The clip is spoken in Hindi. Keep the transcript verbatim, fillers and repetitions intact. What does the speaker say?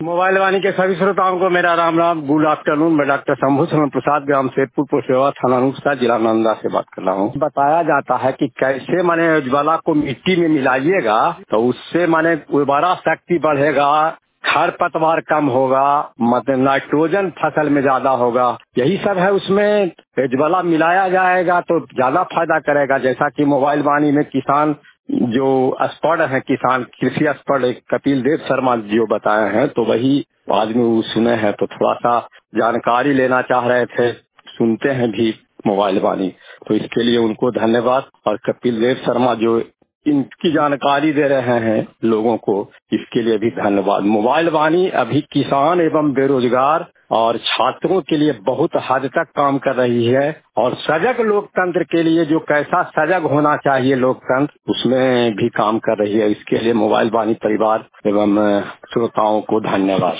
मोबाइल वाणी के सभी श्रोताओं को मेरा राम राम। Good afternoon. मैं डॉक्टर शंभू शरण प्रसाद, ग्राम सेतपुर, पोस्ट सेवा, थाना अनुपसा, जिला नालंदा से बात कर रहा हूँ। बताया जाता है कि कैसे माने उज्ज्वला को मिट्टी में मिलाइएगा तो उससे माने उर्वरा शक्ति बढ़ेगा, खर पतवार कम होगा, मतलब नाइट्रोजन फसल में ज्यादा होगा। यही सब है। उसमें उज्ज्वला मिलाया जाएगा तो ज्यादा फायदा करेगा। जैसा कि मोबाइल वाणी में किसान जो एक्सपर्ट है, किसान कृषि एक्सपर्ट कपिल देव शर्मा जो बताए हैं, तो वही आज में वो सुने हैं तो थोड़ा सा जानकारी लेना चाह रहे थे। सुनते हैं भी मोबाइल वाणी, तो इसके लिए उनको धन्यवाद। और कपिल देव शर्मा जो इनकी जानकारी दे रहे हैं लोगों को, इसके लिए भी धन्यवाद। मोबाइल वाणी अभी किसान एवं बेरोजगार और छात्रों के लिए बहुत हद तक काम कर रही है। और सजग लोकतंत्र के लिए जो कैसा सजग होना चाहिए लोकतंत्र, उसमें भी काम कर रही है। इसके लिए मोबाइल वाणी परिवार एवं श्रोताओं को धन्यवाद।